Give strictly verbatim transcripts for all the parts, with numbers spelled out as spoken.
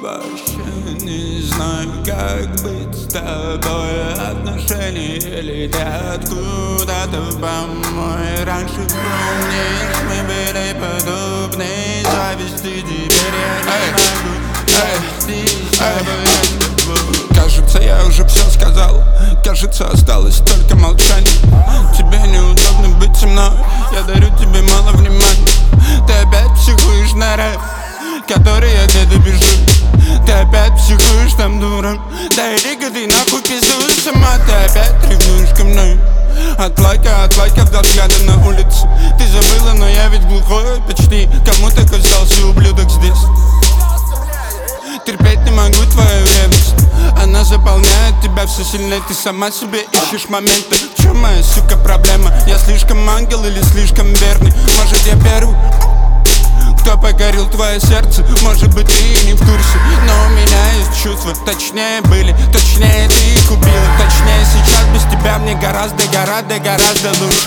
Вообще не знаю, как быть с тобой. Отношения летят куда-то помой. Раньше помнишь, мы были подобны зависти. Теперь я не могу вести с тобой. Кажется, я уже все сказал. Кажется, осталось только молчание. Тебе неудобно быть со мной. Я дарю тебе мало внимания. Ты опять психуешь на рэп, который я где-то бежу. Ты опять психуешь там, дура. Да иди-ка ты нахуй пиздуй сама. Ты опять ревнуешь ко мной. От лайка, от лайка до взгляда на улице. Ты забыла, но я ведь глухой почти. Кому так остался ублюдок здесь? Терпеть не могу твою ревность. Она заполняет тебя все сильнее. Ты сама себе ищешь моменты. В чем моя, сука, проблема? Я слишком ангел или слишком верный? Может, я первый, кто покорил твое сердце? Может быть, ты и не в курсе, но у меня есть чувства. Точнее были, точнее ты их убила. Точнее сейчас без тебя мне гораздо, гораздо, гораздо лучше.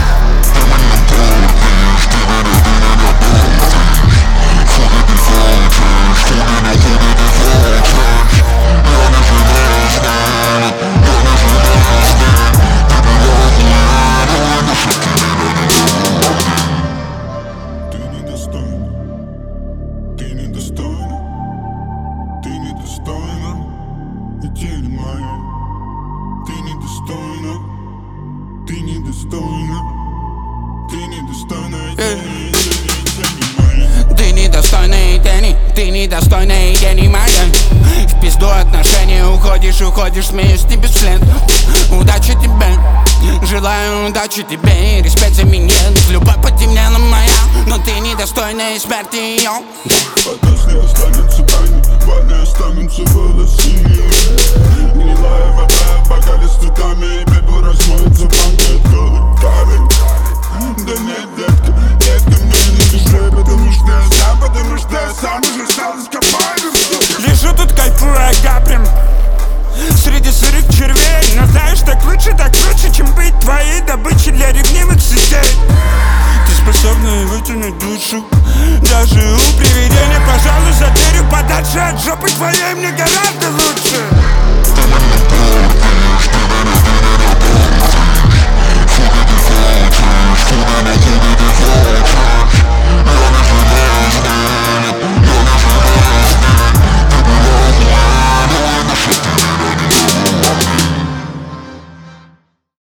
Ты недостойна, ты недостойна, ты недостойна, и ты не, ты недостойна, и я не моя. В пизду отношения уходишь, уходишь, смеюсь не без след. Удачи тебе, желаю удачи тебе. Респект за меня, любовь потемнела моя, но ты недостойна и смерти ее. Подожди, останется тайной, вольны останутся волосы. Гнилая вода, бокали с цветами, и пепел размоется банкеткой. Камень, да нет, детка, детка, мне не душе, потому что я сам, потому что я сам уже стал ископаемым. Лежу тут, кайфуя гапрем среди сырых червей. Но знаешь, так лучше, так лучше, чем быть твоей добычей для ревнивых сетей. Ты способна вытянуть душу даже у привидения. Пожалуй, за дверью подальше от жопы твоей мне гораздо